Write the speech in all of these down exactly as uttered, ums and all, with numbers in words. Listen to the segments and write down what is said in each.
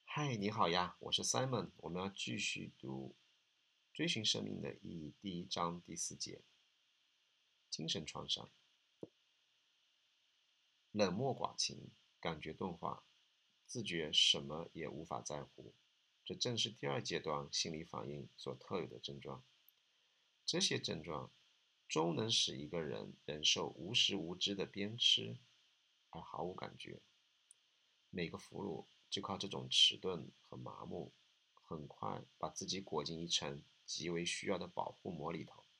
嗨，你好呀，我是 Simon，我们要继续读《追寻生命的意义》第一章第四节：精神创伤。冷漠寡情，感觉钝化，自觉什么也无法在乎，这正是第二阶段心理反应所特有的症状。这些症状终能使一个人忍受无时无知的鞭笞，而毫无感觉。每个俘虏就靠这种迟钝和麻木，很快把自己裹进一层极为需要的保护膜里头。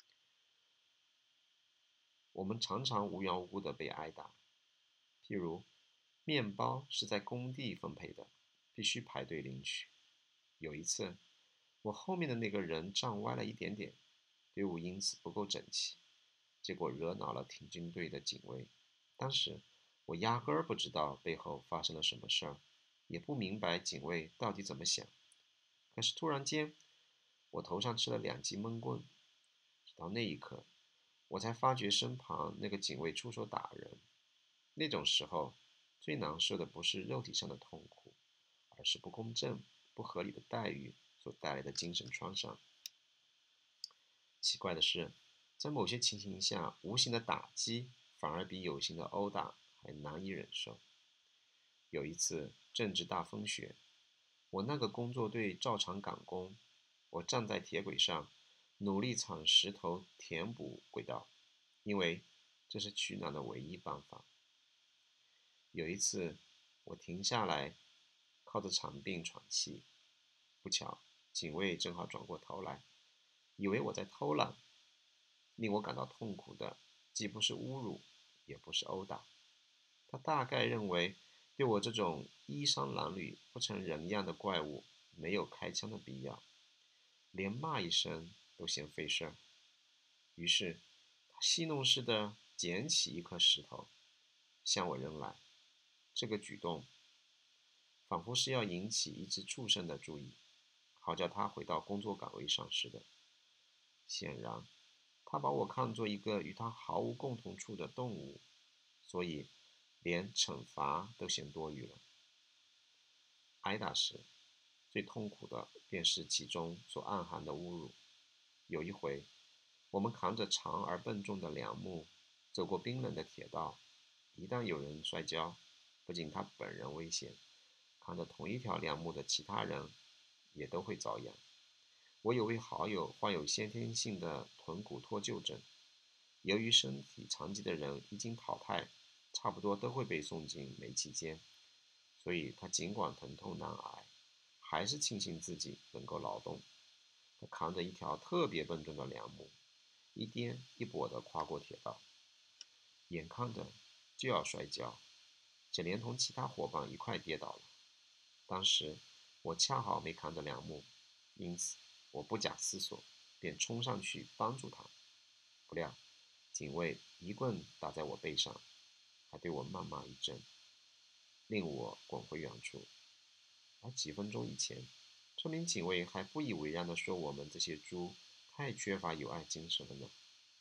我们常常无缘无故地被挨打，譬如面包是在工地分配的，必须排队领取。有一次，我后面的那个人站歪了一点点，队伍因此不够整齐，结果惹恼了挺进队的警卫。当时我压根儿不知道背后发生了什么事儿，也不明白警卫到底怎么想。可是突然间，我头上吃了两记闷棍，直到那一刻，我才发觉身旁那个警卫出手打人。那种时候，最难受的不是肉体上的痛苦，而是不公正、不合理的待遇所带来的精神创伤。奇怪的是，在某些情形下，无形的打击反而比有形的殴打还难以忍受。有一次正值大风雪，我那个工作队照常赶工，我站在铁轨上，努力铲石头填补轨道，因为这是取暖的唯一办法。有一次，我停下来，靠着长柄喘气，不巧，警卫正好转过头来，以为我在偷懒。令我感到痛苦的，既不是侮辱，也不是殴打，他大概认为对我这种衣衫褴褛、不成人样的怪物，没有开枪的必要，连骂一声都嫌费事儿。于是，他戏弄似的捡起一颗石头，向我扔来。这个举动，仿佛是要引起一只畜生的注意，好叫他回到工作岗位上似的。显然，他把我看作一个与他毫无共同处的动物，所以连惩罚都嫌多余了。挨打时，最痛苦的便是其中所暗含的侮辱。有一回，我们扛着长而笨重的梁木，走过冰冷的铁道，一旦有人摔跤，不仅他本人危险，扛着同一条梁木的其他人也都会遭殃。我有位好友患有先天性的臀骨脱臼症，由于身体残疾的人一经淘汰，差不多都会被送进煤气间，所以他尽管疼痛难挨，还是庆幸自己能够劳动。他扛着一条特别笨重的梁木，一颠一跛地跨过铁道，眼看着就要摔跤，且连同其他伙伴一块跌倒了。当时我恰好没扛着梁木，因此我不假思索，便冲上去帮助他。不料，警卫一棍打在我背上，还对我谩骂一阵，令我滚回原处。而几分钟以前，这名警卫还不以为然地说我们这些猪太缺乏友爱精神了呢。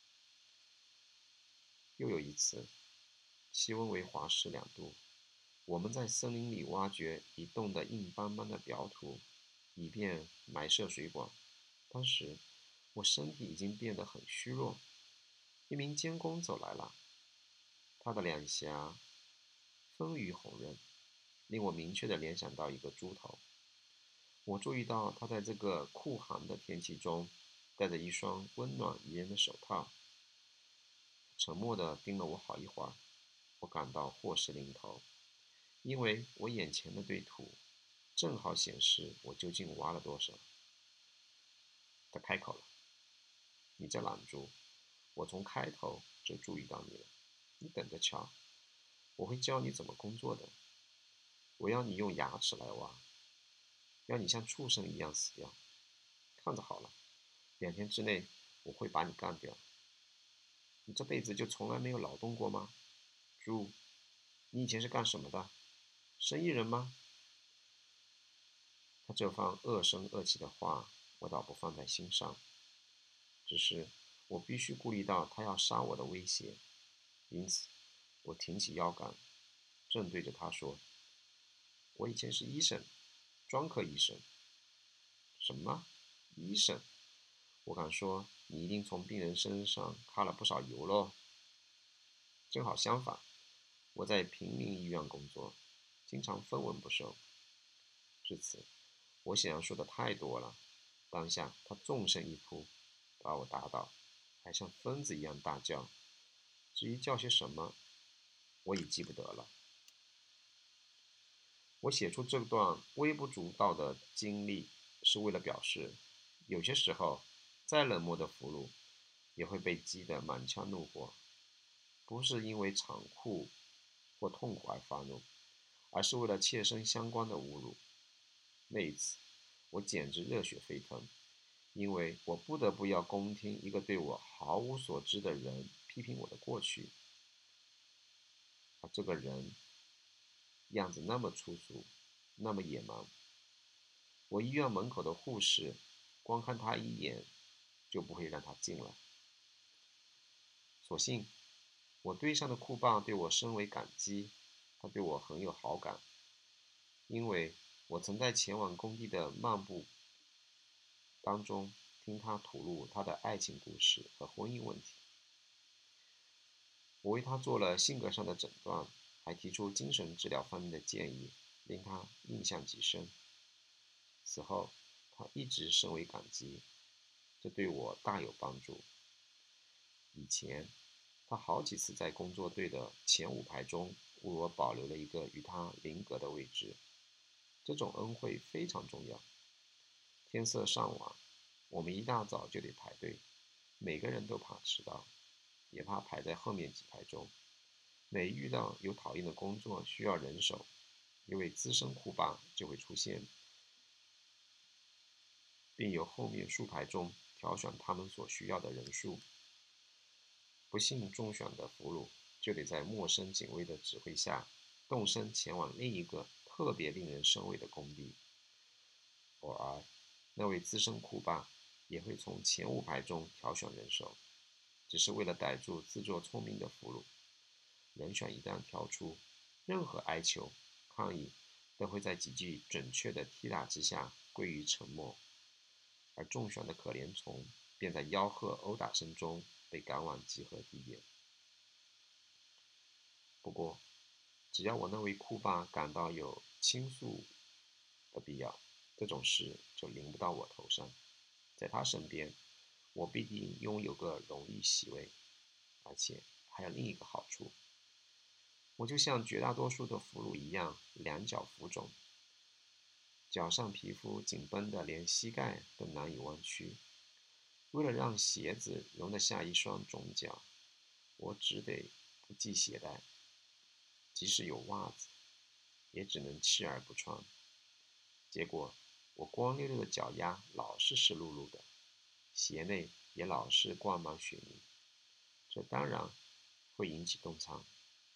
又有一次，气温为华氏两度，我们在森林里挖掘一冻得硬邦邦的表土，以便埋设水管。当时我身体已经变得很虚弱，一名监工走来了，他的两颊丰腴红润，令我明确地联想到一个猪头。我注意到他在这个酷寒的天气中戴着一双温暖宜人的手套，沉默地盯了我好一会儿。我感到祸事临头，因为我眼前的堆土正好显示我究竟挖了多少。他开口了：“你这懒猪，我从开头就注意到你了，你等着瞧，我会教你怎么工作的。我要你用牙齿来挖，要你像畜生一样死掉。看着好了，两天之内我会把你干掉。你这辈子就从来没有劳动过吗？猪，你以前是干什么的？生意人吗？”他这番恶声恶气的话，我倒不放在心上，只是我必须顾虑到他要杀我的威胁，因此我挺起腰杆，正对着他说：“我以前是医生， 专科医生。什么？医生？我敢说，你一定从病人身上揩了不少油喽。正好相反，我在平民医院工作，经常分文不收。至此，我想要说的太多了。当下他纵身一扑，把我打倒，还像疯子一样大叫。至于叫些什么，我已记不得了。我写出这段微不足道的经历，是为了表示，有些时候，再冷漠的俘虏，也会被激得满腔怒火，不是因为残酷或痛苦而发怒，而是为了切身相关的侮辱。那一次，我简直热血沸腾，因为我不得不要恭听一个对我毫无所知的人批评我的过去。而这个人样子那么粗俗，那么野蛮，我医院门口的护士光看他一眼就不会让他进来。所幸我队上的库爸对我深为感激，他对我很有好感，因为我曾在前往工地的漫步当中听他吐露他的爱情故事和婚姻问题。我为他做了性格上的诊断，还提出精神治疗方面的建议，令他印象极深。此后，他一直深为感激，这对我大有帮助。以前，他好几次在工作队的前五排中为我保留了一个与他邻隔的位置，这种恩惠非常重要。天色尚晚，我们一大早就得排队，每个人都怕迟到，也怕排在后面几排中。每遇到有讨厌的工作需要人手，一位资深库爸就会出现，并由后面数排中挑选他们所需要的人数。不幸中选的俘虏就得在陌生警卫的指挥下，动身前往另一个特别令人生畏的工地。偶尔，那位资深库爸也会从前五排中挑选人手，只是为了逮住自作聪明的俘虏。人选一旦挑出，任何哀求、抗议都会在几句准确的踢打之下归于沉默，而中选的可怜虫便在吆喝、殴打声中被赶往集合地点。不过，只要我那位库爸感到有倾诉的必要，这种事就临不到我头上。在他身边，我必定拥有个荣誉席位，而且还有另一个好处。我就像绝大多数的俘虏一样，两脚浮肿，脚上皮肤紧绷得连膝盖都难以弯曲。为了让鞋子容得下一双肿脚，我只得不系鞋带，即使有袜子，也只能弃而不穿。结果，我光溜溜的脚丫老是湿漉漉的，鞋内也老是灌满血泥，这当然会引起冻疮。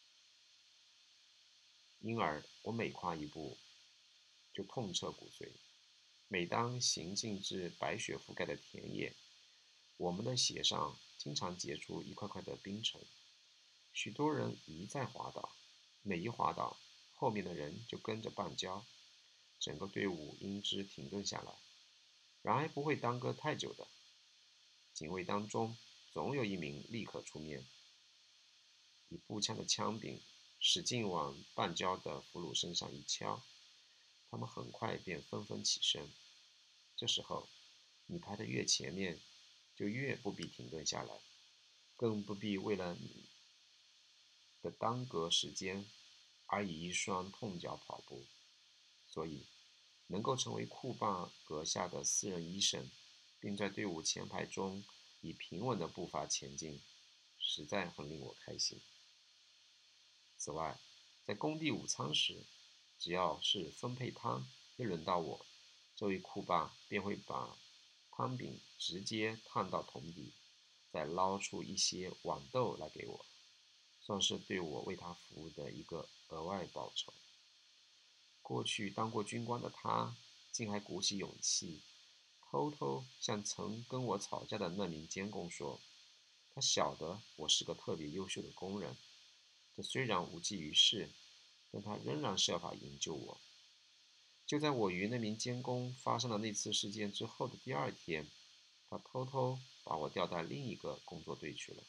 因而，我每跨一步，就痛彻骨髓。每当行进至白雪覆盖的田野，我们的鞋上经常结出一块块的冰尘。许多人一再滑倒，每一滑倒，后面的人就跟着绊跤，整个队伍因之停顿下来。然而不会耽搁太久的，警卫当中总有一名立刻出面，以步枪的枪柄使劲往绊跤的俘虏身上一敲，他们很快便纷纷起身。这时候，你排得越前面，就越不必停顿下来，更不必为了你的耽搁时间而以一双痛脚跑步。所以，能够成为库爸阁下的私人医生，并在队伍前排中以平稳的步伐前进，实在很令我开心。此外，在工地午餐时，只要是分配汤，一轮到我，这位库爸便会把汤饼直接烫到桶底，再捞出一些豌豆来给我，算是对我为他服务的一个额外报酬。过去当过军官的他，竟还鼓起勇气，偷偷向曾跟我吵架的那名监工说，他晓得我是个特别优秀的工人，这虽然无济于事，但他仍然设法营救我。 就在我与那名监工发生了那次事件之后的第二天，他偷偷把我调到另一个工作队去了。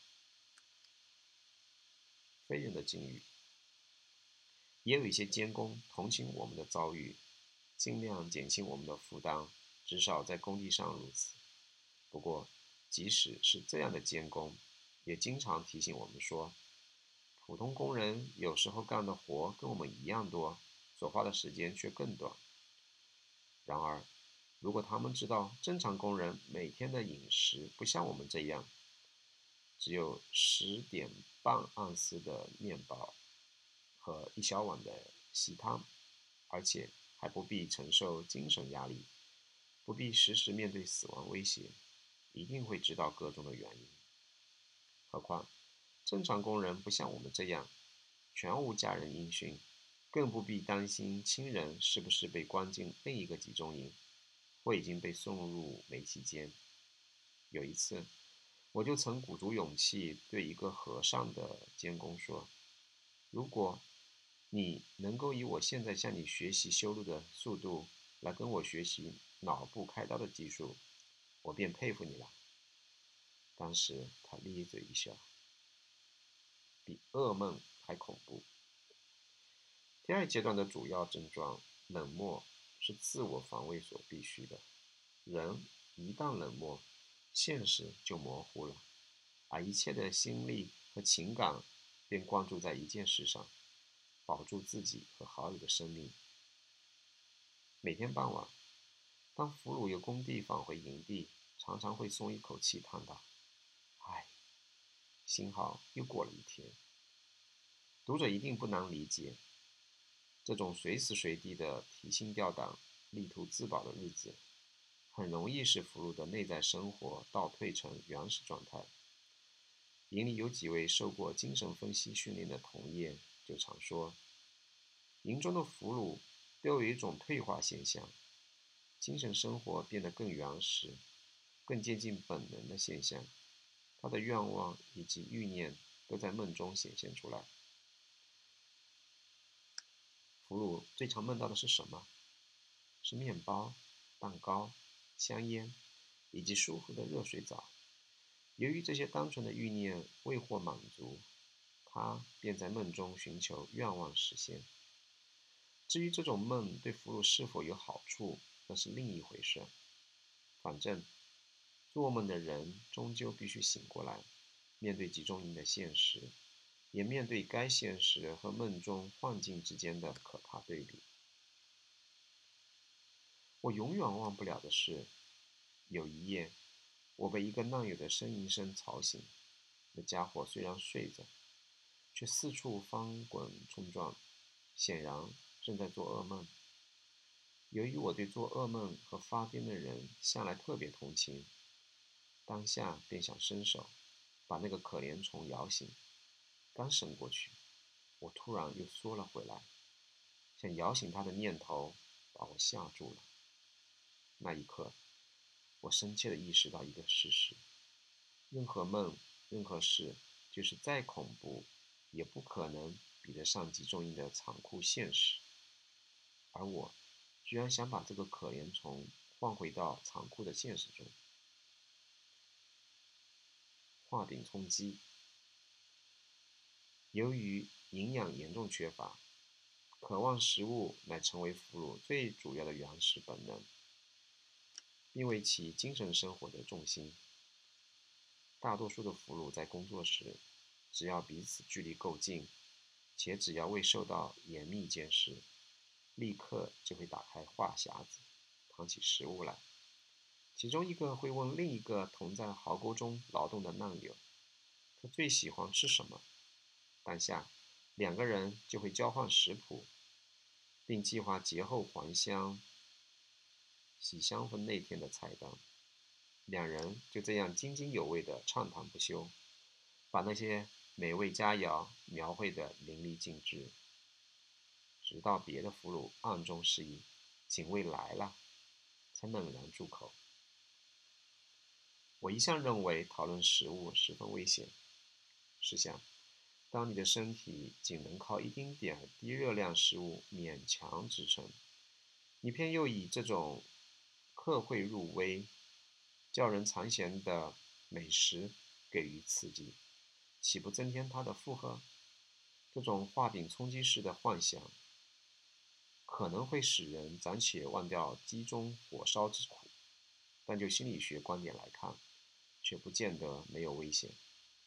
非人的境遇，也有一些监工同情我们的遭遇，尽量减轻我们的负担，至少在工地上如此。不过，即使是这样的监工，也经常提醒我们说，普通工人有时候干的活跟我们一样多，所花的时间却更短。然而，如果他们知道正常工人每天的饮食不像我们这样，只有十点半盎司的面包和一小碗的稀汤，而且还不必承受精神压力，不必时时面对死亡威胁，一定会知道个中的原因。何况，正常工人不像我们这样，全无家人音讯，更不必担心亲人是不是被关进另一个集中营，或已经被送入煤气间。有一次，我就曾鼓足勇气对一个和尚的监工说：如果你能够以我现在向你学习修路的速度来跟我学习脑部开刀的技术，我便佩服你了。当时他咧嘴一笑，比噩梦还恐怖。第二阶段的主要症状，冷漠，是自我防卫所必须的。人一旦冷漠，现实就模糊了，而一切的心力和情感便关注在一件事上，保住自己和好友的生命。每天傍晚，当俘虏由工地返回营地，常常会松一口气，叹道：唉，幸好又过了一天。读者一定不难理解，这种随时随地的提心吊胆、力图自保的日子，很容易使俘虏的内在生活倒退成原始状态。营里有几位受过精神分析训练的同业就常说，营中的俘虏都有一种退化现象，精神生活变得更原始、更接近本能的现象，他的愿望以及欲念都在梦中显现出来。俘虏最常梦到的是什么？是面包、蛋糕、香烟，以及舒服的热水澡。由于这些单纯的欲念未获满足，他便在梦中寻求愿望实现。至于这种梦对俘虏是否有好处，那是另一回事。反正，做梦的人终究必须醒过来，面对集中营的现实，也面对该现实和梦中幻境之间的可怕对比。我永远忘不了的是，有一夜，我被一个难友的呻吟声吵醒。那家伙虽然睡着，却四处翻滚冲撞，显然正在做噩梦。由于我对做噩梦和发癫的人向来特别同情，当下便想伸手把那个可怜虫摇醒。刚伸过去，我突然又缩了回来，想摇醒他的念头把我吓住了。那一刻，我深切地意识到一个事实：任何梦、任何事，就是再恐怖，也不可能比得上集中营的残酷现实。而我居然想把这个可怜虫换回到残酷的现实中。画饼充饥。由于营养严重缺乏，渴望食物乃成为俘虏最主要的原始本能，并为其精神生活的重心。大多数的俘虏在工作时，只要彼此距离够近，且只要未受到严密监视，立刻就会打开话匣子，扛起食物来。其中一个会问另一个同在壕沟中劳动的难友，他最喜欢吃什么。当下，两个人就会交换食谱，并计划节后还乡洗香风那天的菜单。两人就这样津津有味地畅谈不休，把那些美味佳肴描绘得淋漓尽致，直到别的俘虏暗中示意警卫来了，才猛然住口。我一向认为讨论食物十分危险。试想，当你的身体仅能靠一丁点儿低热量食物勉强支撑， 你偏又以这种客会入微、叫人馋涎的美食给予刺激，岂不增添他的负荷？这种画饼充饥式的幻想，可能会使人暂且忘掉鸡中火烧之苦，但就心理学观点来看，却不见得没有危险。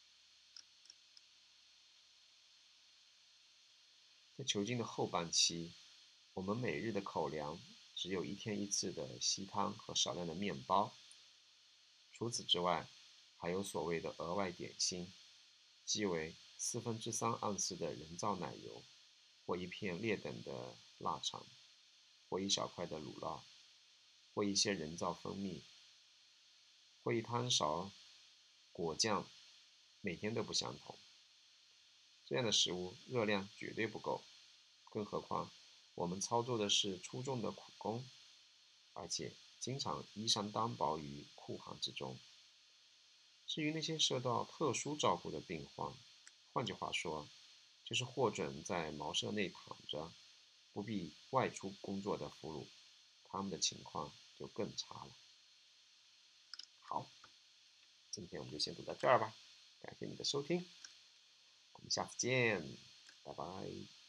在囚禁的后半期，我们每日的口粮只有一天一次的稀汤和少量的面包。除此之外，还有所谓的额外点心，即为四分之三盎司的人造奶油，或一片劣等的腊肠，或一小块的乳酪，或一些人造蜂蜜，或一汤勺果酱，每天都不相同。这样的食物热量绝对不够，更何况我们操作的是出众的苦工，而且经常衣衫单薄于酷寒之中。至于那些受到特殊照顾的病患，换句话说，就是获准在茅舍内躺着，不必外出工作的俘虏，他们的情况就更差了。好，今天我们就先读到这儿吧，感谢你的收听，我们下次见，拜拜。